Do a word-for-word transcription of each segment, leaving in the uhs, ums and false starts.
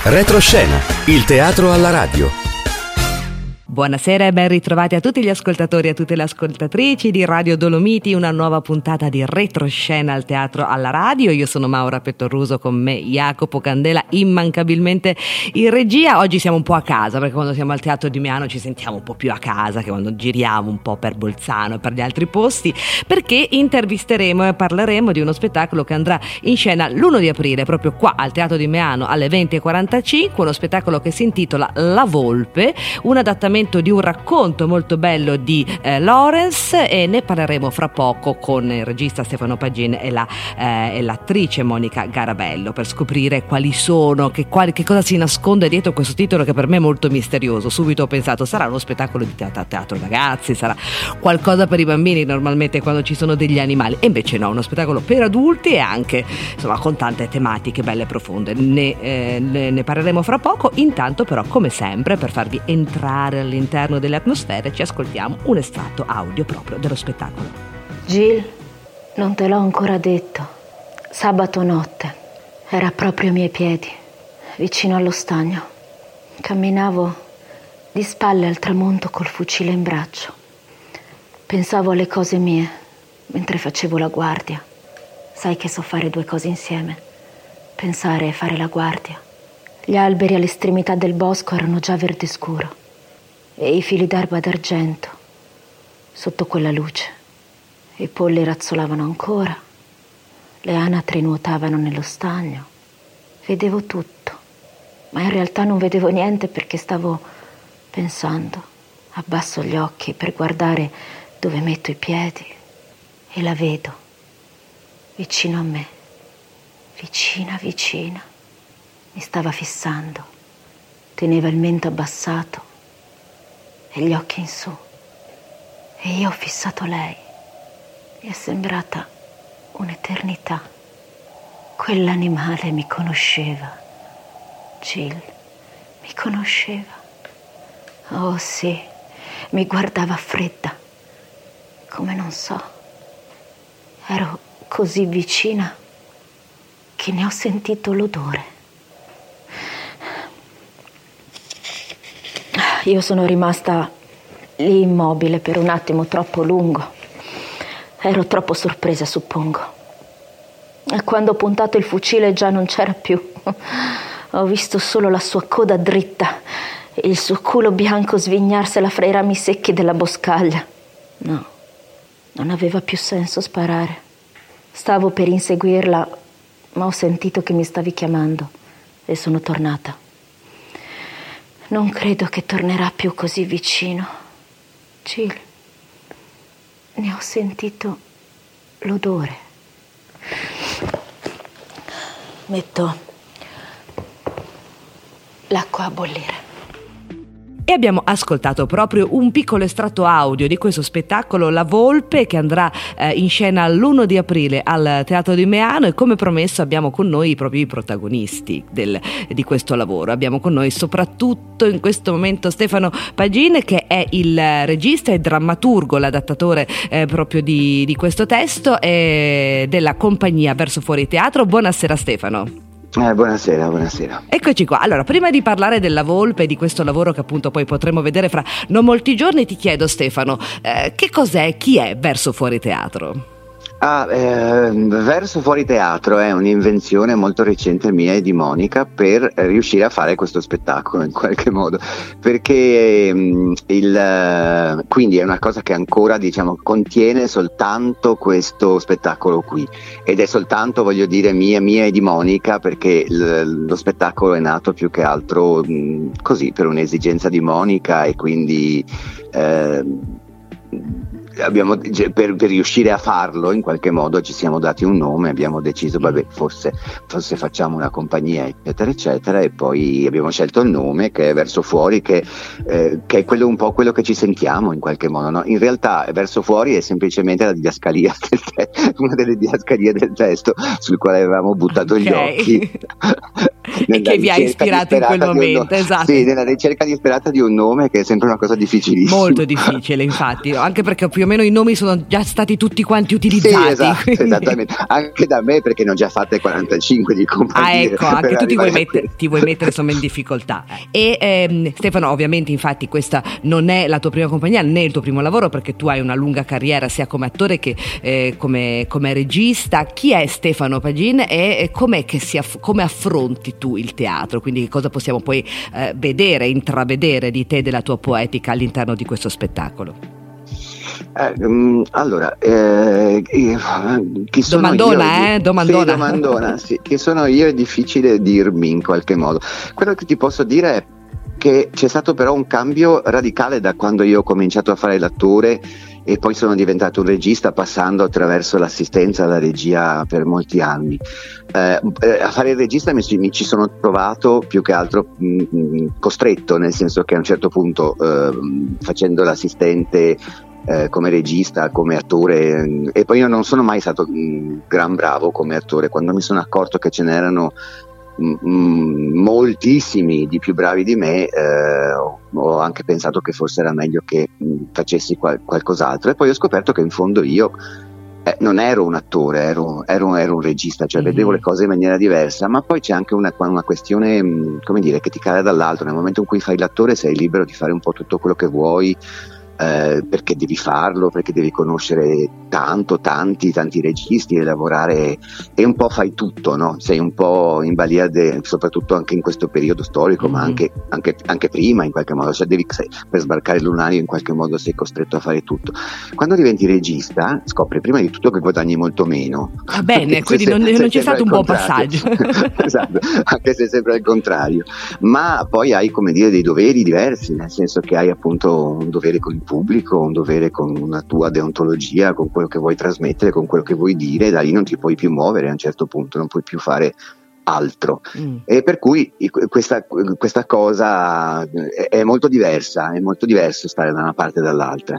Retroscena, il teatro alla radio. Buonasera e ben ritrovati a tutti gli ascoltatori e a tutte le ascoltatrici di Radio Dolomiti, una nuova puntata di Retroscena al teatro alla radio. Io sono Maura Pettoruso, con me Jacopo Candela, immancabilmente in regia. Oggi siamo un po' a casa, perché quando siamo al Teatro di Meano ci sentiamo un po' più a casa che quando giriamo un po' per Bolzano e per gli altri posti, perché intervisteremo e parleremo di uno spettacolo che andrà in scena l'primo di aprile proprio qua al Teatro di Meano alle venti e quarantacinque, uno spettacolo che si intitola La Volpe, un adattamento di un racconto molto bello di eh, Lawrence, e ne parleremo fra poco con il regista Stefano Pagin e, la, eh, e l'attrice Monica Garabello, per scoprire quali sono, che, quali, che cosa si nasconde dietro questo titolo che per me è molto misterioso. Subito ho pensato sarà uno spettacolo di teatro, teatro ragazzi, sarà qualcosa per i bambini normalmente quando ci sono degli animali, e invece no, uno spettacolo per adulti e anche insomma con tante tematiche belle e profonde. Ne, eh, ne, ne parleremo fra poco. Intanto però, come sempre, per farvi entrare all'interno delle atmosfere, ci ascoltiamo un estratto audio proprio dello spettacolo. Jill, non te l'ho ancora detto. Sabato notte era proprio ai miei piedi, vicino allo stagno. Camminavo di spalle al tramonto col fucile in braccio. Pensavo alle cose mie mentre facevo la guardia. Sai che so fare due cose insieme: pensare e fare la guardia. Gli alberi all'estremità del bosco erano già verde scuro e i fili d'erba d'argento sotto quella luce. I polli razzolavano ancora, le anatre nuotavano nello stagno. Vedevo tutto, ma in realtà non vedevo niente perché stavo pensando. Abbasso gli occhi per guardare dove metto i piedi e la vedo vicino a me, vicina, vicina. Mi stava fissando, teneva il mento abbassato e gli occhi in su, e io ho fissato lei. Mi è sembrata un'eternità. Quell'animale mi conosceva, Jill, mi conosceva. Oh sì, mi guardava fredda, come non so. Ero così vicina che ne ho sentito l'odore. Io sono rimasta lì immobile per un attimo troppo lungo. Ero troppo sorpresa, suppongo. E quando ho puntato il fucile già non c'era più. Ho visto solo la sua coda dritta e il suo culo bianco svignarsela fra i rami secchi della boscaglia. No, non aveva più senso sparare. Stavo per inseguirla, ma ho sentito che mi stavi chiamando e sono tornata. Non credo che tornerà più così vicino, Jill. Ne ho sentito l'odore. Metto l'acqua a bollire. E abbiamo ascoltato proprio un piccolo estratto audio di questo spettacolo La Volpe, che andrà eh, in scena l'primo di aprile al Teatro di Meano, e come promesso abbiamo con noi proprio i protagonisti del, di questo lavoro. Abbiamo con noi soprattutto in questo momento Stefano Pagin, che è il regista e drammaturgo, l'adattatore eh, proprio di, di questo testo, e della compagnia Verso Fuori Teatro. Buonasera Stefano. Eh, buonasera, buonasera. Eccoci qua. Allora, prima di parlare della Volpe, di questo lavoro che appunto poi potremo vedere fra non molti giorni, ti chiedo Stefano, eh, che cos'è, chi è Verso Fuori Teatro? Ah, eh, Verso Fuori Teatro è un'invenzione molto recente mia e di Monica per riuscire a fare questo spettacolo in qualche modo, perché mh, il, quindi è una cosa che ancora diciamo contiene soltanto questo spettacolo qui, ed è soltanto, voglio dire, mia, mia e di Monica, perché l, lo spettacolo è nato più che altro mh, così per un'esigenza di Monica, e quindi eh, abbiamo, per, per riuscire a farlo in qualche modo ci siamo dati un nome, abbiamo deciso vabbè forse, forse facciamo una compagnia eccetera eccetera, e poi abbiamo scelto il nome che è Verso Fuori, che, eh, che è quello, un po' quello che ci sentiamo in qualche modo, no? In realtà Verso Fuori è semplicemente la didascalia del te- una delle didascalie del testo sul quale avevamo buttato okay. gli occhi e che vi ha ispirato in quel momento, un, esatto. Sì, nella ricerca disperata di un nome che è sempre una cosa difficilissima. Molto difficile, infatti, anche perché più o meno i nomi sono già stati tutti quanti utilizzati. Sì, esatto, esattamente, anche da me, perché ne ho già fatte quarantacinque di compagnie. Ah, ecco, anche tu ti vuoi, mettere, ti vuoi mettere insomma in difficoltà. E ehm, Stefano, ovviamente, infatti, questa non è la tua prima compagnia né il tuo primo lavoro, perché tu hai una lunga carriera sia come attore che eh, come, come regista. Chi è Stefano Pagin e com'è che si aff- come affronti tu il teatro? Quindi che cosa possiamo poi eh, vedere, intravedere di te, della tua poetica all'interno di questo spettacolo? Eh, um, allora, eh, chi sono domandona, io? eh? Domandona. Sì, domandona, sì. Chi sono io è difficile dirmi in qualche modo. Quello che ti posso dire è che c'è stato però un cambio radicale da quando io ho cominciato a fare l'attore e poi sono diventato un regista, passando attraverso l'assistenza alla regia per molti anni. Eh, a fare il regista mi, mi ci sono trovato più che altro mh, costretto, nel senso che a un certo punto eh, facendo l'assistente eh, come regista, come attore, eh, e poi io non sono mai stato mh, gran bravo come attore. Quando mi sono accorto che ce n'erano Mm, moltissimi di più bravi di me, eh, ho, ho anche pensato che forse era meglio che mh, facessi qual- qualcos'altro, e poi ho scoperto che in fondo io eh, non ero un attore, ero, ero, ero un regista, cioè mm-hmm. vedevo le cose in maniera diversa. Ma poi c'è anche una, una questione mh, come dire, che ti cade dall'alto. Nel momento in cui fai l'attore sei libero di fare un po' tutto quello che vuoi, Eh, perché devi farlo, perché devi conoscere tanto, tanti, tanti registi e lavorare, e un po' fai tutto, no? Sei un po' in balia, de, soprattutto anche in questo periodo storico, mm-hmm. ma anche, anche, anche prima in qualche modo, cioè devi, sei, per sbarcare il lunario in qualche modo sei costretto a fare tutto. Quando diventi regista scopri prima di tutto che guadagni molto meno. Va bene, quindi se, non, se non c'è stato un buon passaggio. Esatto, anche se è sempre al contrario, ma poi hai, come dire, dei doveri diversi, nel senso che hai appunto un dovere con il pubblico, un dovere con una tua deontologia, con quello che vuoi trasmettere, con quello che vuoi dire, da lì non ti puoi più muovere a un certo punto, non puoi più fare altro. Mm. E per cui questa, questa cosa è molto diversa, è molto diverso stare da una parte e dall'altra.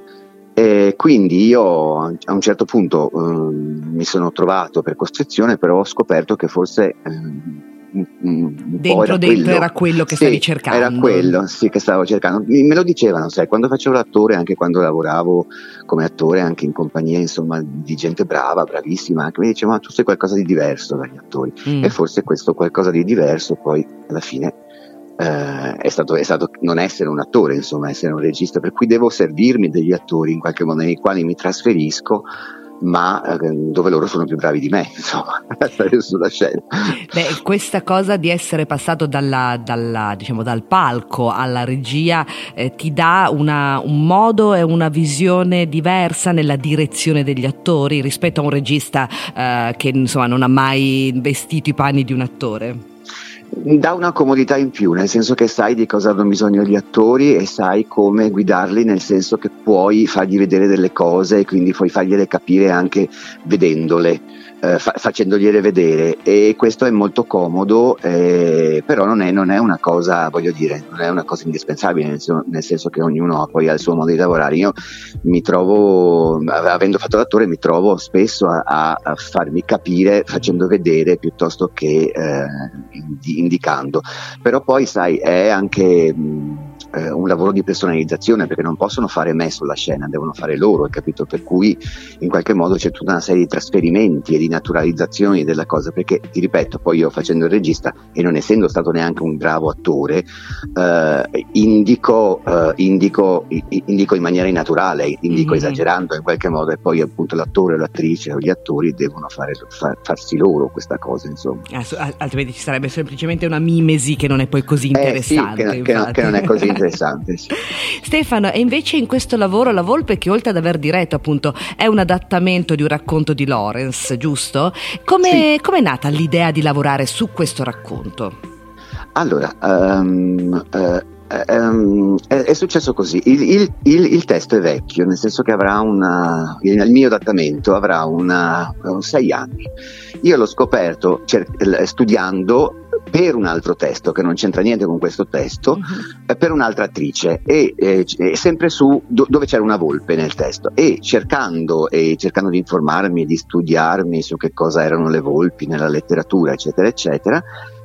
E quindi io a un certo punto eh, mi sono trovato per costrizione, però ho scoperto che forse eh, un dentro era dentro quello. era quello che sì, stavi cercando. Era quello, sì, che stavo cercando. Me lo dicevano, sai, quando facevo l'attore, anche quando lavoravo come attore, anche in compagnia, insomma, di gente brava, bravissima, anche mi dicevano: ma tu sei qualcosa di diverso dagli attori. Mm. E forse questo qualcosa di diverso poi alla fine eh, è stato, è stato non essere un attore, insomma, essere un regista, per cui devo servirmi degli attori in qualche modo, nei quali mi trasferisco, ma eh, dove loro sono più bravi di me, insomma, sulla scena. Beh, questa cosa di essere passato dalla, dalla, diciamo, dal palco alla regia eh, ti dà una, un modo e una visione diversa nella direzione degli attori rispetto a un regista eh, che insomma non ha mai vestito i panni di un attore. Dà una comodità in più, nel senso che sai di cosa hanno bisogno gli attori e sai come guidarli, nel senso che puoi fargli vedere delle cose e quindi puoi fargliele capire anche vedendole, eh, fa- facendogliele vedere, e questo è molto comodo, eh, però non è, non è una cosa, voglio dire, non è una cosa indispensabile, nel senso, nel senso che ognuno poi ha il suo modo di lavorare. Io mi trovo, avendo fatto l'attore, mi trovo spesso a, a farmi capire facendo vedere piuttosto che eh, indicando, però poi sai è anche mh, eh, un lavoro di personalizzazione, perché non possono fare me sulla scena, devono fare loro, hai capito? Per cui in qualche modo c'è tutta una serie di trasferimenti e di naturalizzazioni della cosa, perché ti ripeto, poi io facendo il regista e non essendo stato neanche un bravo attore, eh, indico, eh, indico, indico in maniera innaturale, indico mm-hmm. esagerando in qualche modo, e poi appunto l'attore, l'attrice o gli attori devono fare, far, farsi loro questa cosa, insomma. Ah, altrimenti ci sarebbe semplicemente una mimesi che non è poi così interessante. Eh sì, che, che, che non è così interessante. Sì. Stefano, e invece in questo lavoro La Volpe, che oltre ad aver diretto appunto è un adattamento di un racconto di Lawrence, giusto? Come sì. Com'è nata l'idea di lavorare su questo racconto? Allora, um, uh, Um, è, è successo così. Il, il, il, il testo è vecchio, nel senso che avrà una, il mio adattamento avrà una, un sei anni. Io l'ho scoperto cer- studiando per un altro testo che non c'entra niente con questo testo, uh-huh. per un'altra attrice, e, e, e sempre su do, dove c'era una volpe nel testo, e cercando e cercando di informarmi, di studiarmi su che cosa erano le volpi nella letteratura, eccetera eccetera,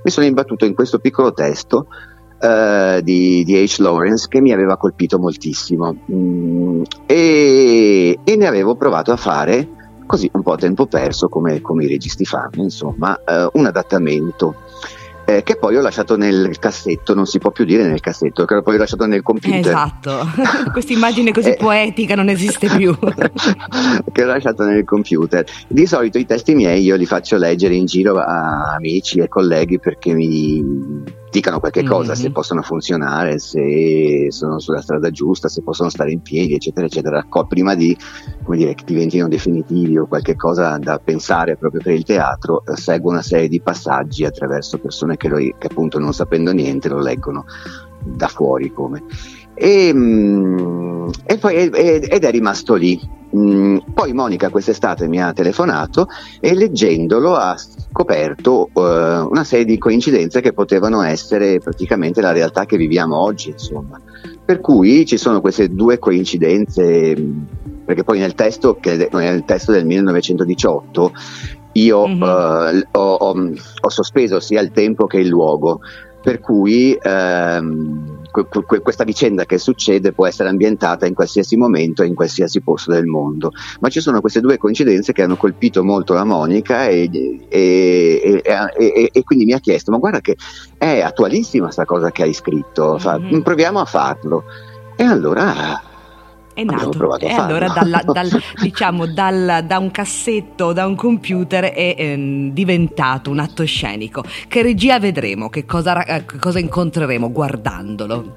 mi sono imbattuto in questo piccolo testo uh, di, di H. Lawrence che mi aveva colpito moltissimo, mm, e, e ne avevo provato a fare così un po' a tempo perso, come, come i registi fanno, insomma, uh, un adattamento. Eh, che poi ho lasciato nel cassetto, non si può più dire nel cassetto, che poi ho lasciato nel computer. Esatto, questa immagine così eh, poetica non esiste più. Che ho lasciato nel computer. Di solito i testi miei io li faccio leggere in giro a amici e colleghi perché mi dicano qualche cosa, mm-hmm. se possono funzionare, se sono sulla strada giusta, se possono stare in piedi, eccetera, eccetera, prima di, come dire, che diventino definitivi o qualche cosa da pensare proprio per il teatro. Eh, seguo una serie di passaggi attraverso persone che, lo, che appunto non sapendo niente lo leggono da fuori come. E, mm, e poi, ed è rimasto lì. Mm, poi Monica quest'estate mi ha telefonato e leggendolo ha scoperto uh, una serie di coincidenze che potevano essere praticamente la realtà che viviamo oggi, insomma. Per cui ci sono queste due coincidenze, perché poi nel testo, che nel testo del millenovecentodiciotto io mm-hmm. uh, ho, ho, ho sospeso sia il tempo che il luogo, per cui ehm, questa vicenda che succede può essere ambientata in qualsiasi momento e in qualsiasi posto del mondo, ma ci sono queste due coincidenze che hanno colpito molto la Monica e, e, e, e, e quindi mi ha chiesto: ma guarda che è attualissima sta cosa che hai scritto, fa, mm-hmm. proviamo a farlo. E allora è nato, e allora dalla, dal, diciamo dal, da un cassetto, da un computer è eh, diventato un atto scenico. Che regia vedremo? Che cosa, che cosa incontreremo guardandolo?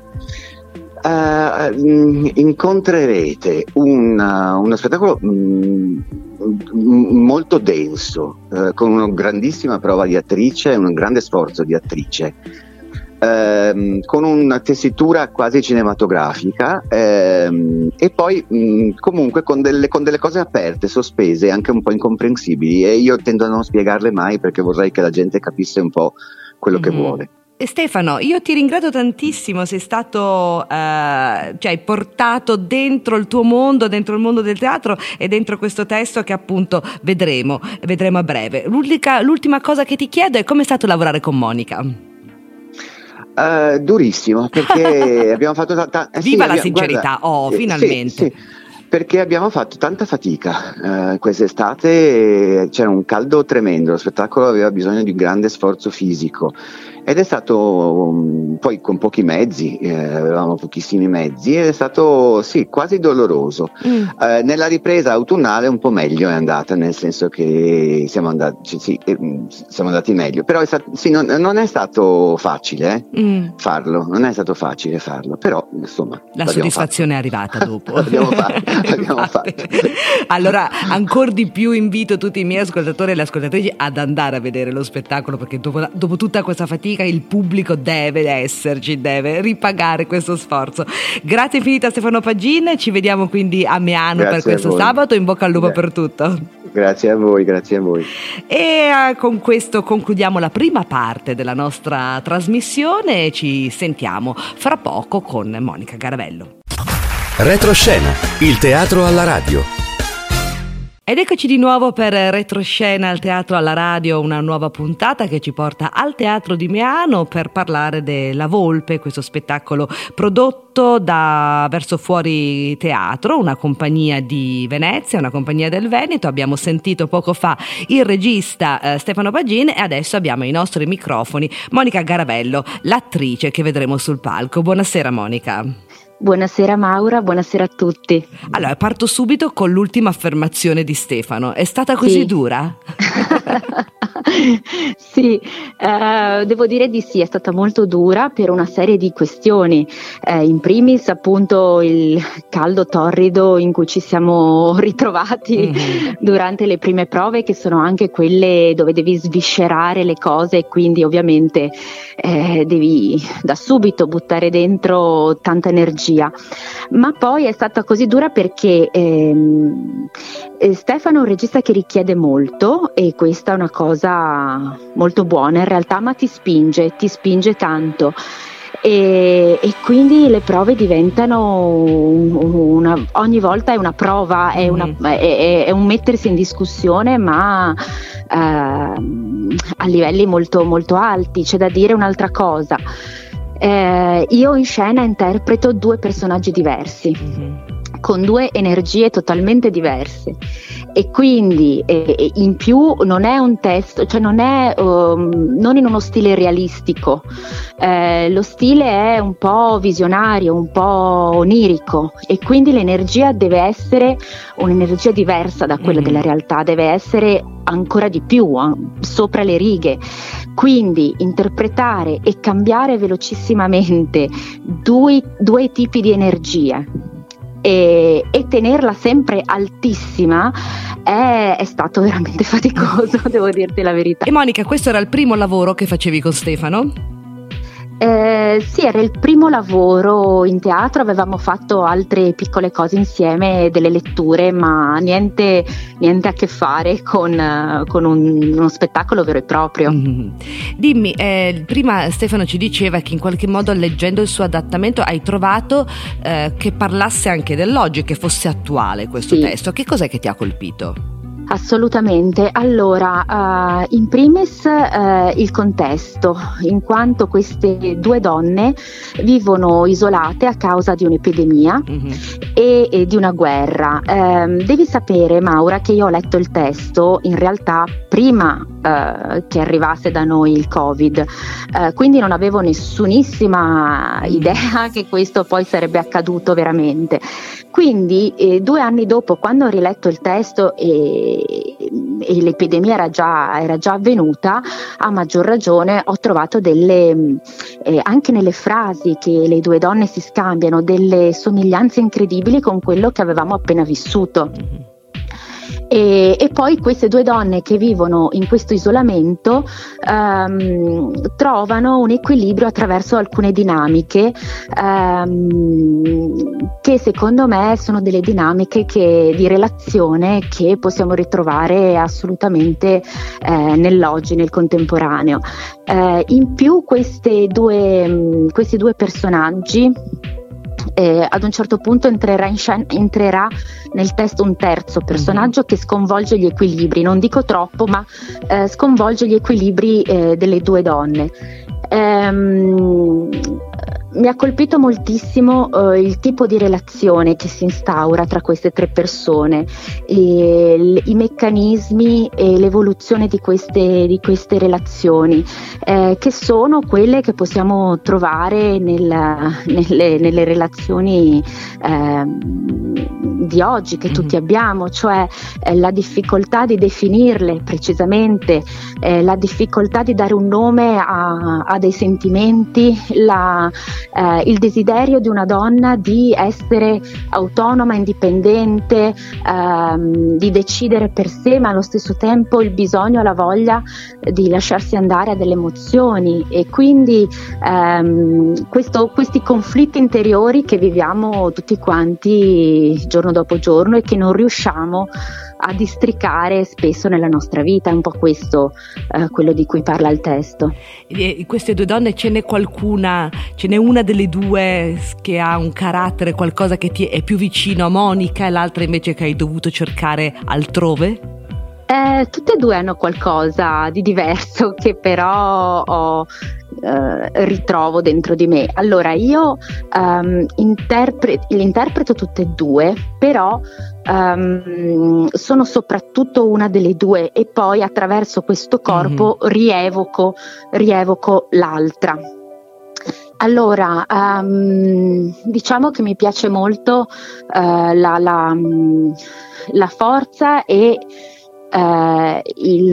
Uh, incontrerete una, uno spettacolo mm, molto denso, uh, con una grandissima prova di attrice e un grande sforzo di attrice. Ehm, con una tessitura quasi cinematografica, ehm, e poi mh, comunque con delle, con delle cose aperte, sospese, anche un po' incomprensibili, e io tendo a non spiegarle mai perché vorrei che la gente capisse un po' quello mm-hmm. che vuole. Stefano, io ti ringrazio tantissimo, sei stato, eh, cioè hai portato dentro il tuo mondo, dentro il mondo del teatro e dentro questo testo che appunto vedremo, vedremo a breve. L'unica, l'ultima cosa che ti chiedo è: come è stato lavorare con Monica? Uh, durissimo, perché abbiamo fatto tanta eh, viva sì, la abbiamo, sincerità, guarda, oh eh, finalmente sì, sì, perché abbiamo fatto tanta fatica uh, quest'estate, c'era un caldo tremendo, lo spettacolo aveva bisogno di un grande sforzo fisico ed è stato um, poi con pochi mezzi, eh, avevamo pochissimi mezzi ed è stato sì quasi doloroso. Mm. Uh, nella ripresa autunnale un po' meglio è andata, nel senso che siamo andati, sì, eh, siamo andati meglio, però è stato, sì, non, non è stato facile eh, mm. farlo, non è stato facile farlo, però insomma la soddisfazione fatto. È arrivata dopo. l'abbiamo fatto, l'abbiamo fatto. Allora ancora di più invito tutti i miei ascoltatori e le ascoltatrici ad andare a vedere lo spettacolo, perché dopo, dopo tutta questa fatica il pubblico deve esserci, deve ripagare questo sforzo. Grazie infinita Stefano Pagin, ci vediamo quindi a Meano grazie per questo sabato, in bocca al lupo grazie. Per tutto. Grazie a voi, grazie a voi. E uh, con questo concludiamo la prima parte della nostra trasmissione, ci sentiamo fra poco con Monica Garavello. Retroscena, il teatro alla radio. Ed eccoci di nuovo per Retroscena al teatro alla radio, una nuova puntata che ci porta al Teatro di Meano per parlare della Volpe, questo spettacolo prodotto da Verso Fuori Teatro, una compagnia di Venezia, una compagnia del Veneto. Abbiamo sentito poco fa il regista eh, Stefano Pagin e adesso abbiamo ai nostri microfoni Monica Garavello, l'attrice che vedremo sul palco. Buonasera Monica. Buonasera Maura, buonasera a tutti. Allora, parto subito con l'ultima affermazione di Stefano. È stata così sì. dura? Sì, eh, devo dire di sì, è stata molto dura per una serie di questioni, eh, in primis appunto il caldo torrido in cui ci siamo ritrovati mm-hmm. durante le prime prove, che sono anche quelle dove devi sviscerare le cose e quindi ovviamente eh, devi da subito buttare dentro tanta energia, ma poi è stata così dura perché ehm, Stefano è un regista che richiede molto e questa è una cosa molto buona in realtà, ma ti spinge, ti spinge tanto e, e quindi le prove diventano una, ogni volta è una prova, è, una, mm. è, è un mettersi in discussione, ma eh, a livelli molto, molto alti. C'è da dire un'altra cosa. Eh, io in scena interpreto due personaggi diversi, mm-hmm. con due energie totalmente diverse, e quindi eh, in più non è un testo, cioè non è um, non in uno stile realistico, eh, lo stile è un po' visionario, un po' onirico, e quindi l'energia deve essere un'energia diversa da quella mm-hmm. della realtà, deve essere ancora di più sopra le righe. Quindi interpretare e cambiare velocissimamente due, due tipi di energia e, e tenerla sempre altissima è, è stato veramente faticoso, devo dirti la verità. E Monica, questo era il primo lavoro che facevi con Stefano? Eh, sì, era il primo lavoro in teatro, avevamo fatto altre piccole cose insieme, delle letture, ma niente, niente a che fare con, con un, uno spettacolo vero e proprio. Mm-hmm. Dimmi, eh, prima Stefano ci diceva che in qualche modo, leggendo il suo adattamento, hai trovato eh, che parlasse anche dell'oggi, che fosse attuale questo sì. testo. Che cos'è che ti ha colpito? Assolutamente. Allora, uh, in primis uh, il contesto, in quanto queste due donne vivono isolate a causa di un'epidemia mm-hmm. e, e di una guerra. Um, devi sapere, Maura, che io ho letto il testo in realtà prima uh, che arrivasse da noi il Covid, uh, quindi non avevo nessunissima mm. idea che questo poi sarebbe accaduto veramente. Quindi eh, due anni dopo, quando ho riletto il testo e, e l'epidemia era già, era già avvenuta, a maggior ragione ho trovato delle, eh, anche nelle frasi che le due donne si scambiano, delle somiglianze incredibili con quello che avevamo appena vissuto. E, e poi queste due donne che vivono in questo isolamento um, trovano un equilibrio attraverso alcune dinamiche um, che secondo me sono delle dinamiche che, di relazione che possiamo ritrovare assolutamente eh, nell'oggi, nel contemporaneo. Eh, in più queste due, questi due personaggi Eh, ad un certo punto entrerà, in scena, entrerà nel testo un terzo personaggio che sconvolge gli equilibri, non dico troppo, ma eh, sconvolge gli equilibri eh, delle due donne. Ehm, mi ha colpito moltissimo eh, il tipo di relazione che si instaura tra queste tre persone, e, l, i meccanismi e l'evoluzione di queste, di queste relazioni, eh, che sono quelle che possiamo trovare nel, nelle, nelle relazioni eh, di oggi che tutti abbiamo, cioè eh, la difficoltà di definirle precisamente, eh, la difficoltà di dare un nome a, a dei sentimenti, la Eh, il desiderio di una donna di essere autonoma, indipendente, ehm, di decidere per sé, ma allo stesso tempo il bisogno, la voglia di lasciarsi andare a delle emozioni, e quindi ehm, questo, questi conflitti interiori che viviamo tutti quanti giorno dopo giorno e che non riusciamo a districare spesso nella nostra vita. È un po' questo eh, quello di cui parla il testo. E queste due donne, ce n'è qualcuna, ce n'è una delle due che ha un carattere, qualcosa che ti è più vicino a Monica, e l'altra invece che hai dovuto cercare altrove? Eh, tutte e due hanno qualcosa di diverso che però ho, eh, ritrovo dentro di me. Allora io um, interpre- le interpreto tutte e due, però um, sono soprattutto una delle due, e poi attraverso questo corpo mm-hmm. rievoco, rievoco l'altra. Allora, um, diciamo che mi piace molto uh, la, la, la forza e Uh, il,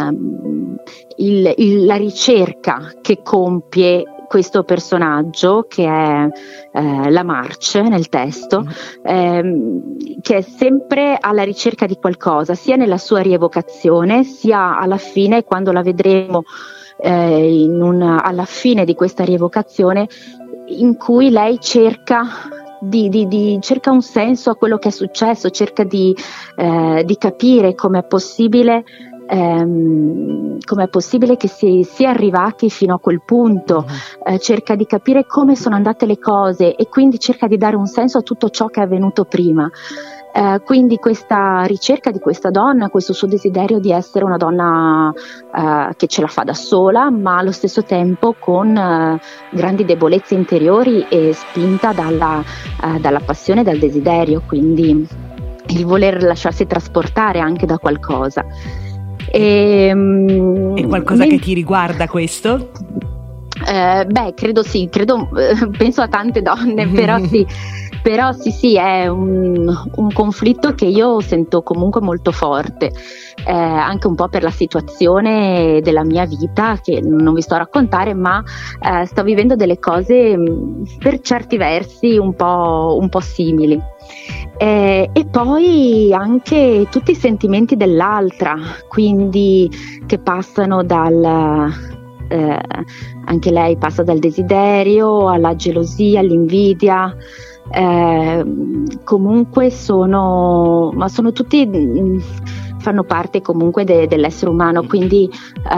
il, il, la ricerca che compie questo personaggio, che è uh, la Marce nel testo, um, che è sempre alla ricerca di qualcosa, sia nella sua rievocazione, sia alla fine, quando la vedremo uh, in una, alla fine di questa rievocazione, in cui lei cerca Di, di, di cerca un senso a quello che è successo, cerca di, eh, di capire come è possibile ehm, com'è possibile che si sia arrivati fino a quel punto, eh, cerca di capire come sono andate le cose e quindi cerca di dare un senso a tutto ciò che è avvenuto prima. Eh, quindi questa ricerca di questa donna, questo suo desiderio di essere una donna eh, che ce la fa da sola, ma allo stesso tempo con eh, grandi debolezze interiori e spinta dalla, eh, dalla passione e dal desiderio, quindi il voler lasciarsi trasportare anche da qualcosa. E, e qualcosa men- che ti riguarda questo? Eh, beh, credo sì, credo, eh, penso a tante donne, però sì. Però sì sì è un, un conflitto che io sento comunque molto forte, eh, anche un po' per la situazione della mia vita che non vi sto a raccontare, ma eh, sto vivendo delle cose per certi versi un po', un po' simili. Eh, e poi anche tutti i sentimenti dell'altra, quindi che passano dal... Eh, anche lei passa dal desiderio alla gelosia, all'invidia. Eh, comunque sono, ma sono tutti, mh, fanno parte comunque de, dell'essere umano, quindi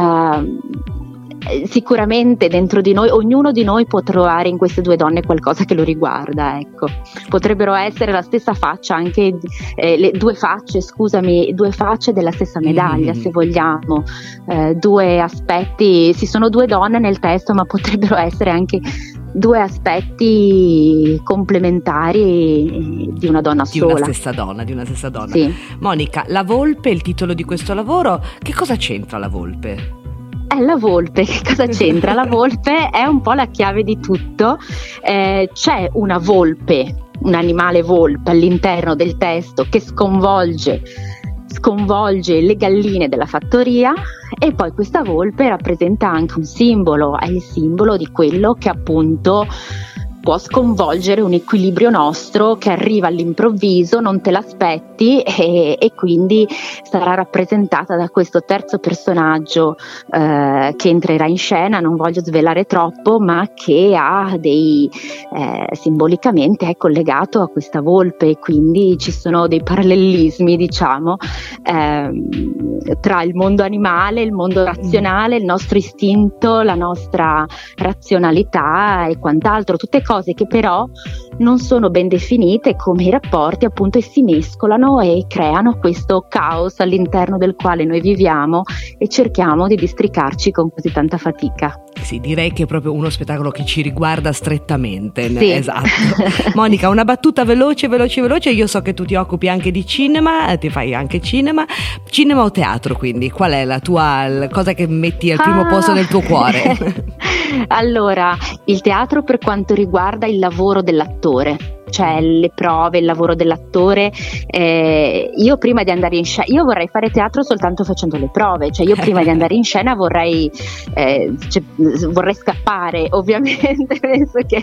eh, sicuramente dentro di noi, ognuno di noi può trovare in queste due donne qualcosa che lo riguarda, ecco. Potrebbero essere la stessa faccia, anche eh, le due facce, scusami, due facce della stessa medaglia, mm. se vogliamo, eh, due aspetti, si sono due donne nel testo, ma potrebbero essere anche due aspetti complementari di una donna di sola. Di una stessa donna, di una stessa donna. Sì. Monica, La Volpe, il titolo di questo lavoro, che cosa c'entra La Volpe? È la volpe, che cosa c'entra? La volpe è un po' la chiave di tutto. Eh, c'è una volpe, un animale volpe all'interno del testo che sconvolge sconvolge le galline della fattoria, e poi questa volpe rappresenta anche un simbolo, è il simbolo di quello che appunto può sconvolgere un equilibrio nostro, che arriva all'improvviso, non te l'aspetti, e, e quindi sarà rappresentata da questo terzo personaggio eh, che entrerà in scena. Non voglio svelare troppo, ma che ha dei eh, simbolicamente è collegato a questa volpe, quindi ci sono dei parallelismi, diciamo, eh, tra il mondo animale, il mondo razionale, il nostro istinto, la nostra razionalità e quant'altro, tutte cose che però non sono ben definite come i rapporti, appunto, e si mescolano e creano questo caos all'interno del quale noi viviamo e cerchiamo di districarci con così tanta fatica. Sì, direi che è proprio uno spettacolo che ci riguarda strettamente. Sì. Esatto. Monica, una battuta veloce, veloce, veloce. Io so che tu ti occupi anche di cinema, ti fai anche cinema. Cinema o teatro, quindi? Qual è la tua la cosa che metti al primo ah. posto nel tuo cuore? Allora, il teatro per quanto riguarda il lavoro dell'attore, cioè le prove, il lavoro dell'attore. Eh, io prima di andare in scena, io vorrei fare teatro soltanto facendo le prove, cioè io prima di andare in scena vorrei eh, cioè, vorrei scappare, ovviamente. Penso che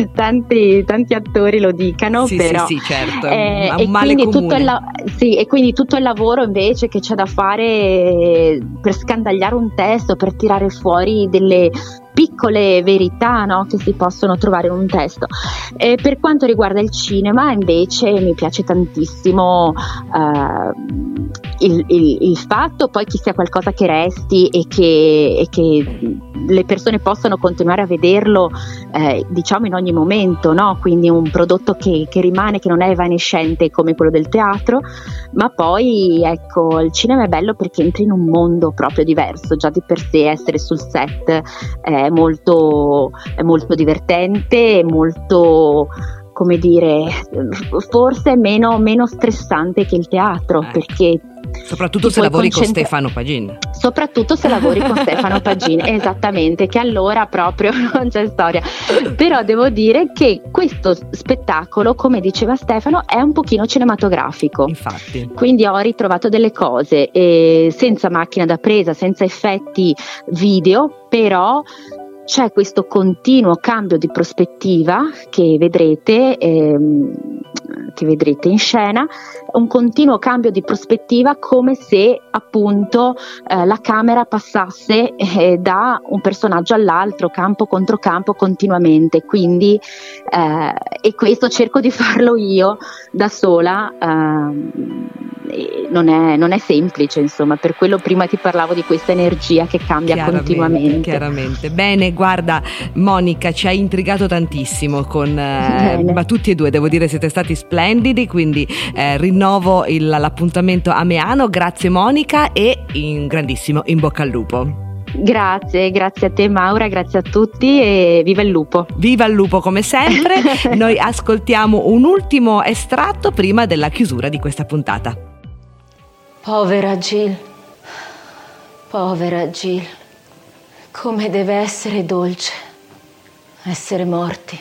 tanti, tanti attori lo dicano, sì, però sì, sì, certo, eh, è un male quindi comune. tutto il, sì, e quindi tutto il lavoro invece che c'è da fare per scandagliare un testo, per tirare fuori delle piccole verità, no, che si possono trovare in un testo. E per quanto riguarda il cinema, invece, mi piace tantissimo uh, il, il, il fatto poi che sia qualcosa che resti e che, e che le persone possano continuare a vederlo, eh, diciamo, in ogni momento, no? Quindi un prodotto che, che rimane, che non è evanescente come quello del teatro, ma poi, ecco, il cinema è bello perché entri in un mondo proprio diverso, già di per sé essere sul set è molto, è molto divertente, è molto, come dire, forse meno, meno stressante che il teatro, eh. perché soprattutto se lavori concentra- con Stefano Pagin. Soprattutto se lavori con Stefano Pagin, esattamente, che allora proprio non c'è storia. Però devo dire che questo spettacolo, come diceva Stefano, è un pochino cinematografico. Infatti. Quindi ho ritrovato delle cose eh, senza macchina da presa, senza effetti video, però c'è questo continuo cambio di prospettiva che vedrete, ehm, che vedrete in scena, un continuo cambio di prospettiva, come se appunto eh, la camera passasse eh, da un personaggio all'altro, campo contro campo continuamente, quindi eh, e questo cerco di farlo io da sola, eh, non è, non è semplice, insomma, per quello prima ti parlavo di questa energia che cambia chiaramente, continuamente. Chiaramente. Bene, guarda Monica, ci hai intrigato tantissimo con eh, ma tutti e due devo dire siete stati splendidi, quindi eh, rinnovo il, l'appuntamento a Meano. Grazie Monica e in grandissimo in bocca al lupo. Grazie, grazie a te Maura, grazie a tutti e viva il lupo. Viva il lupo come sempre. Noi ascoltiamo un ultimo estratto prima della chiusura di questa puntata. Povera Jill, povera Jill, come deve essere dolce essere morti.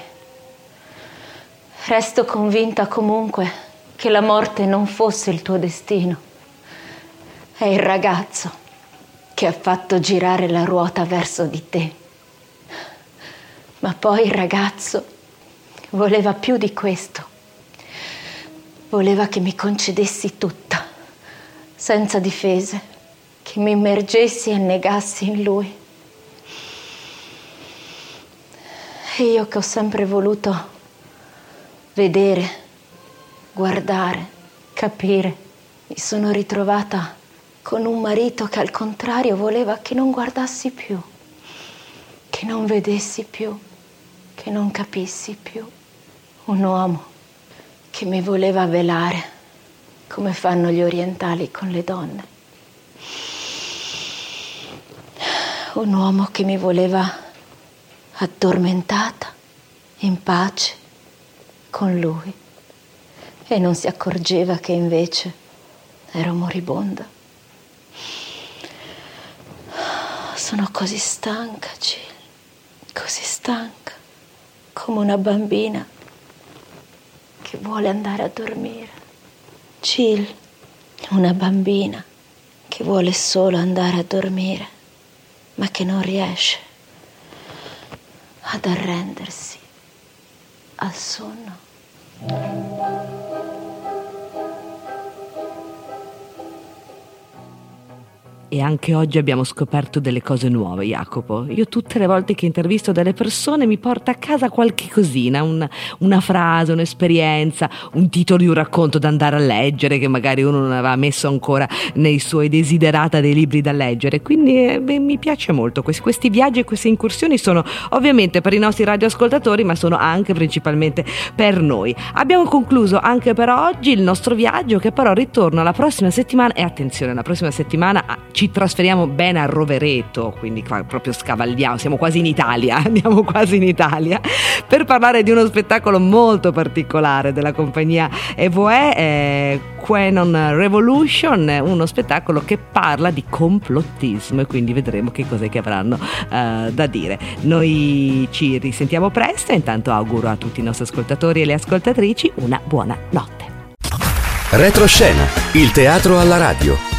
Resto convinta comunque che la morte non fosse il tuo destino. È il ragazzo che ha fatto girare la ruota verso di te. Ma poi il ragazzo voleva più di questo. Voleva che mi concedessi tutta, senza difese, che mi immergessi e annegassi in lui. E io che ho sempre voluto vedere, guardare, capire, mi sono ritrovata con un marito che al contrario voleva che non guardassi più, che non vedessi più, che non capissi più. Un uomo che mi voleva velare, come fanno gli orientali con le donne. Un uomo che mi voleva addormentata, in pace, con lui, e non si accorgeva che invece ero moribonda. Sono così stanca, Jill, così stanca, come una bambina che vuole andare a dormire. Jill, una bambina che vuole solo andare a dormire, ma che non riesce ad arrendersi al sonno. E anche oggi abbiamo scoperto delle cose nuove, Jacopo. Io tutte le volte che intervisto delle persone mi porta a casa qualche cosina, un, una frase, un'esperienza, un titolo di un racconto da andare a leggere che magari uno non aveva messo ancora nei suoi desiderata dei libri da leggere. Quindi eh, beh, mi piace molto. Questi, questi viaggi e queste incursioni sono ovviamente per i nostri radioascoltatori, ma sono anche principalmente per noi. Abbiamo concluso anche per oggi il nostro viaggio, che però ritorna la prossima settimana. E attenzione, la prossima settimana ci trasferiamo bene a Rovereto, quindi qua proprio scavalliamo, siamo quasi in Italia, andiamo quasi in Italia per parlare di uno spettacolo molto particolare della compagnia Evoe, eh, Quenon Revolution, uno spettacolo che parla di complottismo e quindi vedremo che cos'è che avranno eh, da dire. Noi ci risentiamo presto e intanto auguro a tutti i nostri ascoltatori e le ascoltatrici una buona notte. Retroscena, il teatro alla radio.